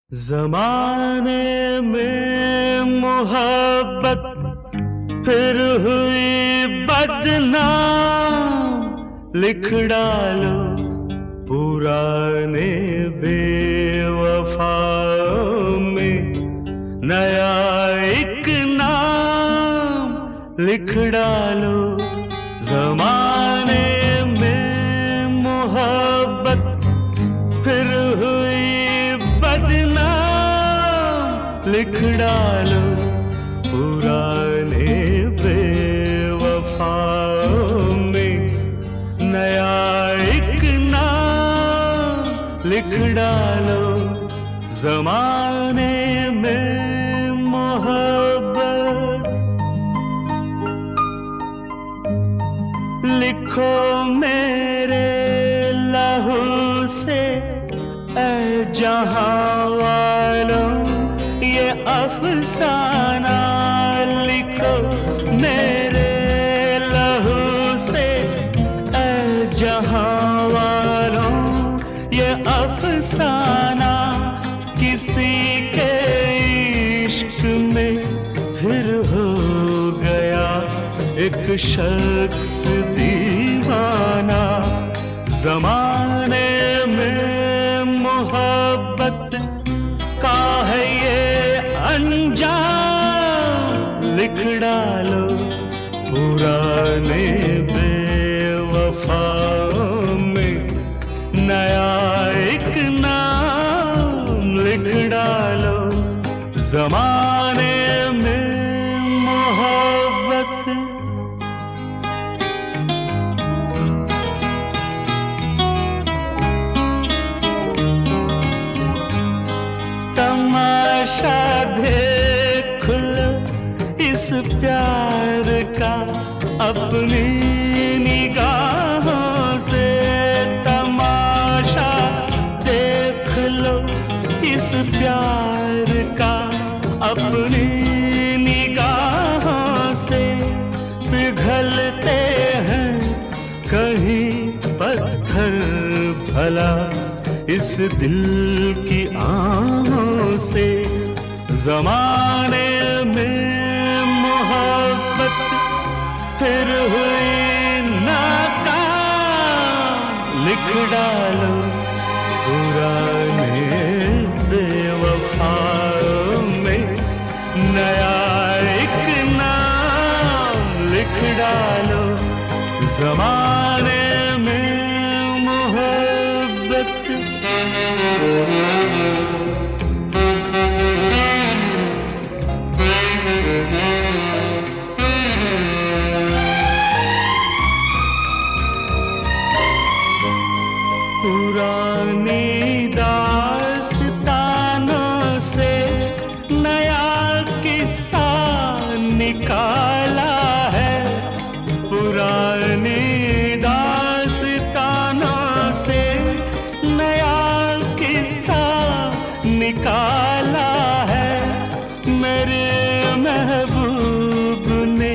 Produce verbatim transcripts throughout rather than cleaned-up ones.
ज़माने में मोहब्बत फिर हुई बदनाम, लिख डालो पुराने बेवफाओं में नया एक नाम, लिख डालो। ज़माने में मोहब्बत फिर हुई बदनाम, लिख डालो पुराने बेवफाओं में नया एक नाम, लिख डालो। ज़माने में मोहब्बत लिखो मेरे लहू से ऐ जहां वालों ये अफसाना, लिखो मेरे लहू से ऐ जहां वालों ये अफसाना। किसी के इश्क में फिर हो गया एक शख्स दीवाना। ज़माने में मोहब्बत का है ये अंजाम, लिख डालो पुराने बेवफाओं में नया एक नाम, लिख डालो। ज़माने में मोहब्बत तमाशा देख लो इस प्यार का अपनी निगाहों से, तमाशा देख लो इस प्यार का अपनी निगाहों से। पिघलते हैं कहीं पत्थर भला इस दिल की आहों से। ज़माने में मोहब्बत फिर हुई नाकाम, लिख डालो पुराने बेवफाओं में नया एक नाम, लिख डालो। ज़माने में मोहब्बत पुरानी दास्तानों से नया किस्सा निकाला है। पुरानी दास्तानों से नया किस्सा निकाला है। मेरे महबूब ने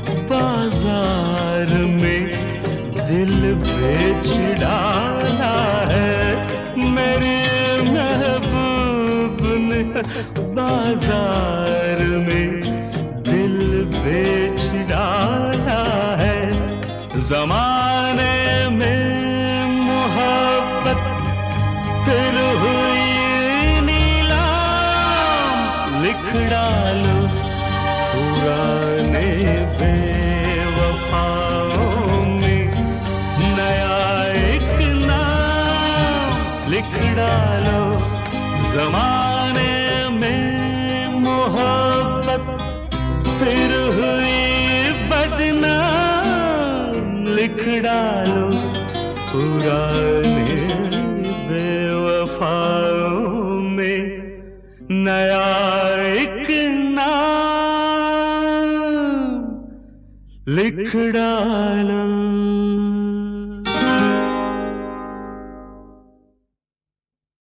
बाजार में दिल बेच डाला है। मेरे महबूब ने बाजार में दिल बेच डाला है। ज़माने में मोहब्बत फिर हुई नीलाम, लिख डालो पुराने बेवफाओं में नया एक नाम, लिख डालो। ज़माने में मोहब्बत फिर हुई बदनाम, लिख डालो पुराने बेवफाओं में नया एक नाम, लिख डालो।